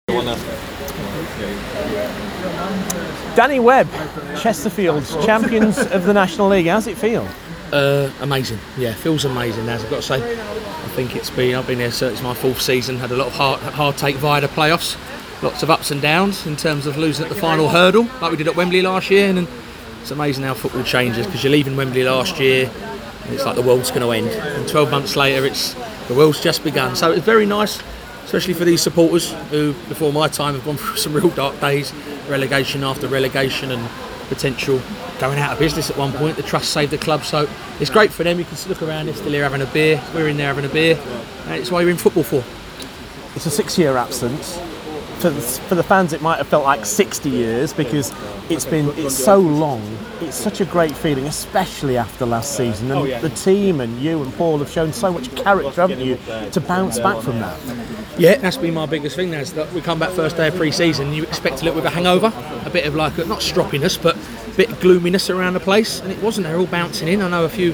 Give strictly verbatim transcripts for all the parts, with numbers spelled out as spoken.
Danny Webb, Chesterfield's champions of the National League. How's it feel? Uh, amazing. Yeah, feels amazing. As I've got to say, I think it's been. I've been here. So it's my fourth season. Had a lot of hard, hard take via the playoffs. Lots of ups and downs in terms of losing at the final hurdle, like we did at Wembley last year. And then it's amazing how football changes, because you're leaving Wembley last year, and it's like the world's going to end. And twelve months later, it's the world's just begun. So it's very nice, especially for these supporters who, before my time, have gone through some real dark days, relegation after relegation, and potential going out of business at one point. The trust saved the club, so it's great for them. You can look around, they're still here having a beer. We're in there having a beer, and it's why you're in football for. It's a six-year absence. For the, for the fans, it might have felt like sixty years, because it's been it's so long. It's such a great feeling, especially after last season. And the team and you and Paul have shown so much character, haven't you, to bounce back from that? Yeah, that's been my biggest thing. Is that we come back first day of pre-season, you expect a little bit of a hangover, a bit of like a, not stroppiness, but a bit of gloominess around the place, and it wasn't. They're all bouncing in. I know a few.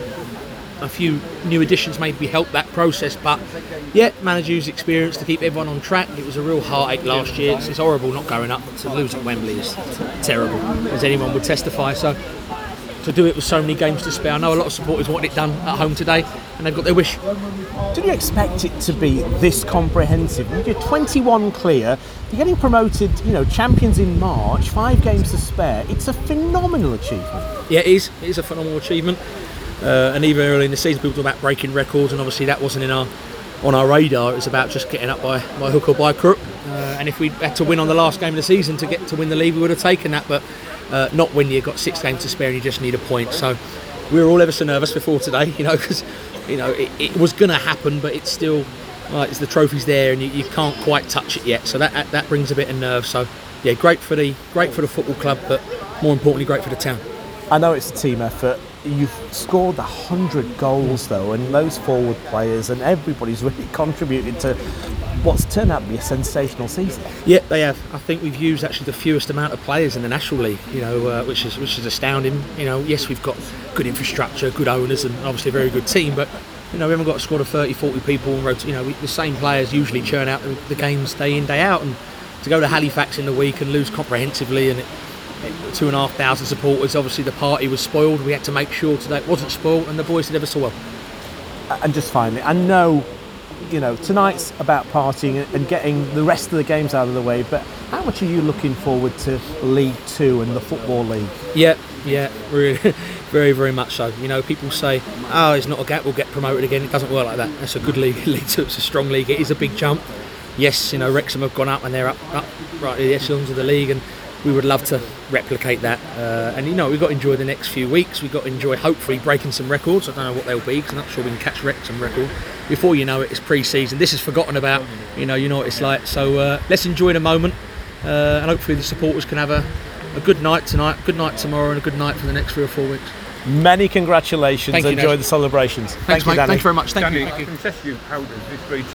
A few new additions maybe helped that process, but yeah, managers' experience to keep everyone on track. It was a real heartache last year. It's, it's horrible not going up. To lose at Wembley is terrible, as anyone would testify. So to do it with so many games to spare, I know a lot of supporters wanted it done at home today, and they've got their wish. Did you expect it to be this comprehensive? You're twenty-one clear. You're getting promoted, you know, champions in March. Five games to spare. It's a phenomenal achievement. Yeah, it is. It is a phenomenal achievement. Uh, and even early in the season, people talk about breaking records, and obviously that wasn't in our on our radar. It was about just getting up by, by hook or by crook. Uh, and if we had to win on the last game of the season to get to win the league, we would have taken that. But uh, not when you've got six games to spare and you just need a point. So we were all ever so nervous before today, you know, because you know it, it was going to happen, but it's still like it's the trophy's there and you, you can't quite touch it yet. So that that brings a bit of nerve. So yeah, great for the great for the football club, but more importantly, great for the town. I know it's a team effort. You've scored one hundred goals though, and those forward players and everybody's really contributed to what's turned out to be a sensational season. Yeah, they have. I think we've used actually the fewest amount of players in the National League, you know, uh, which is which is astounding. You know, yes, we've got good infrastructure, good owners, and obviously a very good team, but you know, we haven't got a squad of thirty, forty people and rot- you know, we, the same players usually churn out the, the games day in, day out, and to go to Halifax in the week and lose comprehensively, and it, two and a half thousand supporters. Obviously, the party was spoiled. We had to make sure today it wasn't spoiled, and the boys did ever so well. And just finally, I know, you know, tonight's about partying and getting the rest of the games out of the way. But how much are you looking forward to League Two and the Football League? Yeah, yeah, really, very, very much so. You know, people say, "Oh, it's not a gap. We'll get promoted again." It doesn't work like that. That's a good league. League Two, it's a strong league. It is a big jump. Yes, you know, Wrexham have gone up and they're up, up right at the echelons of the league, and we would love to replicate that, uh, and you know we've got to enjoy the next few weeks. We've got to enjoy hopefully breaking some records. I don't know what they'll be, because I'm not sure we can catch Wrexham record. Before you know it, it's pre-season. This is forgotten about. You know, you know what it's like. So uh, let's enjoy the moment, uh, and hopefully the supporters can have a, a good night tonight, good night tomorrow, and a good night for the next three or four weeks. Many congratulations. Thank you, Enjoy Naz. the celebrations. Thanks, Thank you, mate. Danny. Thanks very much. Thank Danny, you. I can test you how does this be